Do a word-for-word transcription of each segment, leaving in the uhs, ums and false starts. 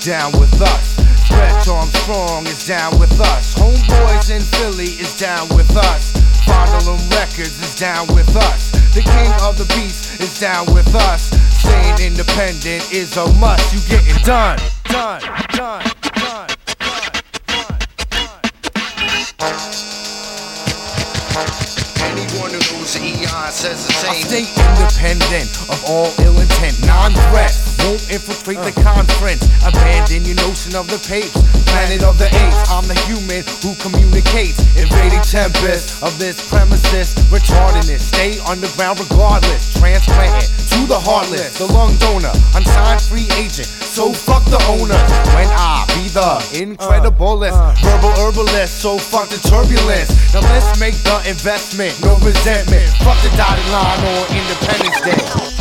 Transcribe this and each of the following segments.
down with us. Stretch Armstrong is down with us. Homeboys in Philly is down with us. Fondle Records is down with us. The king of the beats is down with us. Staying independent is a must. You getting done, done, done, done, done, done. Anyone who knows the Eon says the same. I stay independent of all ill intent, non-threat. Won't infiltrate the conference. Abandon your notion of the papes. Planet of the apes. I'm the human who communicates. Invading tempest of this premises. Retardedness. Stay underground regardless. Transplanting to the heartless. The lung donor. Unsigned free agent. So fuck the owner. When I be the incrediblest. Verbal herbalist. So fuck the turbulence. Now let's make the investment. No resentment. Fuck the dotted line on Independence Day.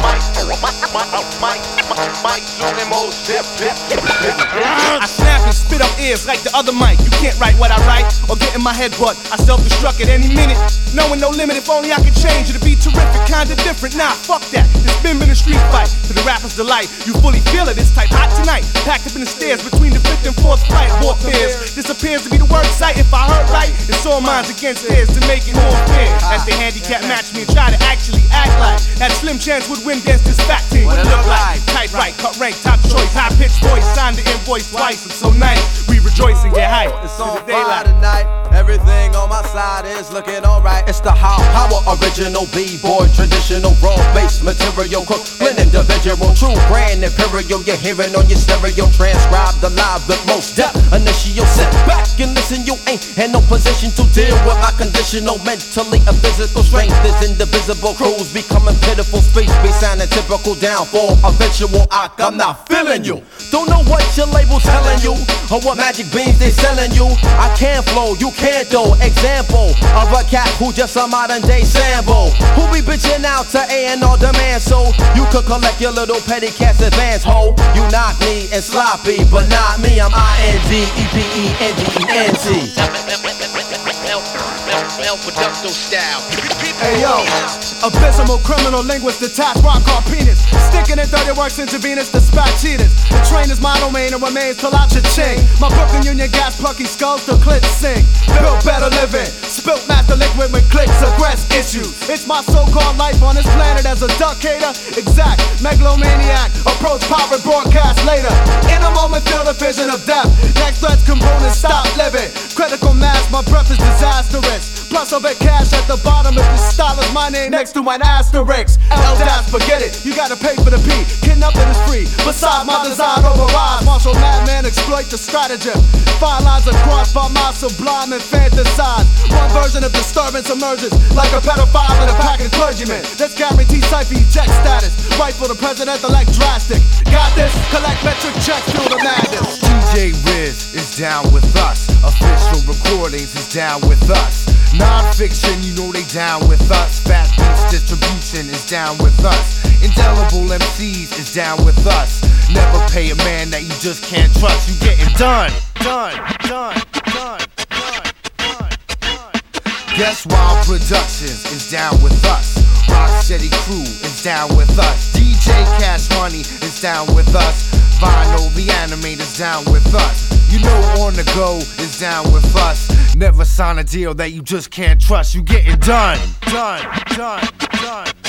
I snap and spit up ears like the other mic. You can't write what I write or get in my head, but I self-destruct at any minute. Knowing no limit, if only I could change it to be terrific, kinda different. Nah, fuck that. It's been been a street fight to the rapper's delight. You fully feel it, it's type hot tonight. Packed up in the stairs between the fifth and fourth flight. Warfares. This appears to be the work site. If I heard right, it's all minds against theirs to make it more fair. As they handicap match me and try to actually act like that slim chance would win against this fat team. What it look like? Tight right, cut rank, top choice, high pitched voice, signed the invoice twice. I'm so nice, we rejoice and get hype. It's on fire tonight. Everything on my side is looking alright. It's the How Power original B-boy, traditional raw-based material, Crooklyn individual, true brand imperial. You're hearing on your stereo, transcribed alive with most depth. Initial, sit back and listen. You ain't in no position to deal with my conditional, mentally and physical strength is indivisible. Crews becoming pitiful, space be sounding typical. Downfall, eventual. I, I'm not feeling you. Don't know what your label's telling you or what magic beans they selling you. I can flow, you can't though. Example of a cat who just a modern day sample. Who be bitching out to A and R demand so you could collect your little petty cash advance, ho. You knock me and sloppy, but not me. I'm I N D E P E N D E N T. El Producto style. Hey yo, abysmal criminal linguist, detached rock hard penis. Sticking in dirty works intravenous to spot cheaters. The train is my domain and remains till I cha-ching. My Brooklyn Union gas plucky skulls till clips sing. Built better living, spilt master liquid with clicks, aggress issues. It's my so-called life on this planet as a duck hater. Exact, megalomaniac, approach power broadcast later. In a moment feel the vision of death. Next threats components stop living. Critical mass, my breath is disastrous. Plus I'll bet cash at the bottom if the style is my name next to an asterisk. L-Dash, forget it, you gotta pay for the P. Kidnapping is free, besides my design overrides. Martial madman exploit the stratagem. Fine lines are crossed by my sublime and fantasize. One version of disturbance emerges like a pedophile and a pack of clergymen. That's guaranteed cypher eject status. Right for the president-elect drastic. Got this? Collect metric checks, feel the madness. D J Riz is down with us. Official recordings is down with us. Non-fiction, you know they down with us. Fat Beats Distribution is down with us. Indelible M Cs is down with us. Never pay a man that you just can't trust. You getting done, done, done, done, done, done, done. Guess Wild Productions is down with us. Rocksteady Crew is down with us. D J Cash Money is down with us. Vinyl the Animator's down with us. You know On The Go is down with us. Never sign a deal that you just can't trust. You getting done, done, done, done.